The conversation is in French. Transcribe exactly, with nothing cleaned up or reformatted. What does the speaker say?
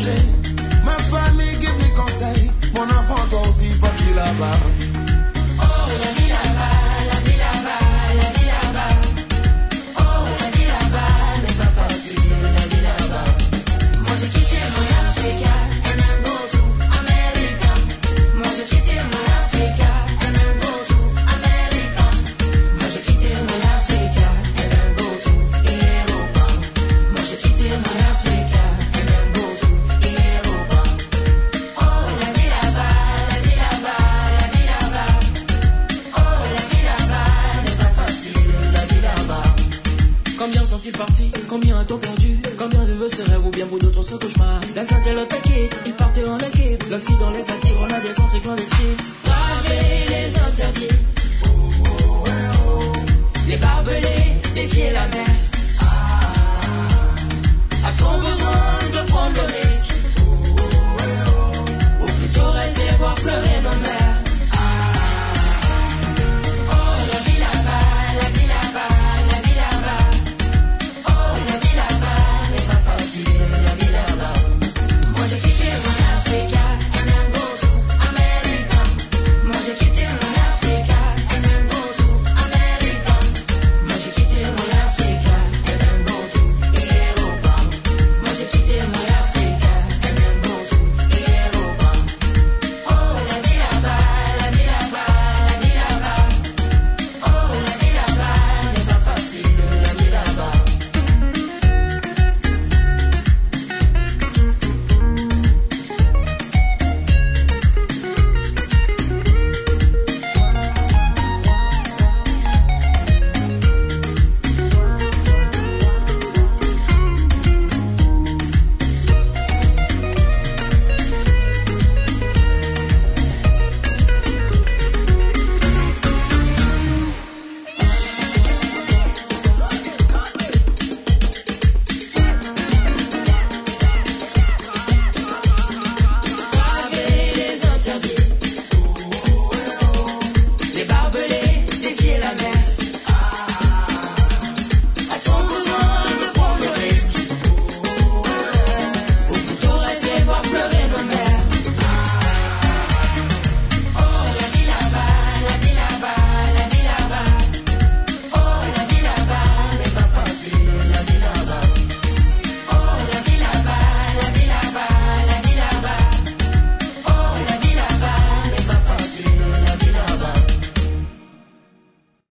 l'étranger. Ma famille guide mes conseils. Mon enfant, toi aussi, parti là-bas. Oh, la vie là-bas, la vie là-bas, la vie là-bas. Oh, la vie là-bas n'est pas facile, la vie là-bas. Moi j'ai quitté mon Africa and I go to America. Moi j'ai quitté mon Africa and I go to America. Moi j'ai quitté mon Africa and I go to Europa. Moi j'ai quitté mon Africa and I go to Europa. Oh, la vie là-bas, la vie là-bas, la vie là-bas. Oh, la vie là-bas n'est pas facile, la vie là-bas. Combien sont-ils partis? Combien a-t-on perdu? Combien de vœux se rêvent ou bien pour d'autres ce cauchemar? La sainte et l'autre équipe, ils partent en équipe. L'Occident les attire, on a des entrées clandestines. Braver les interdits. Les barbelés, défier la mer.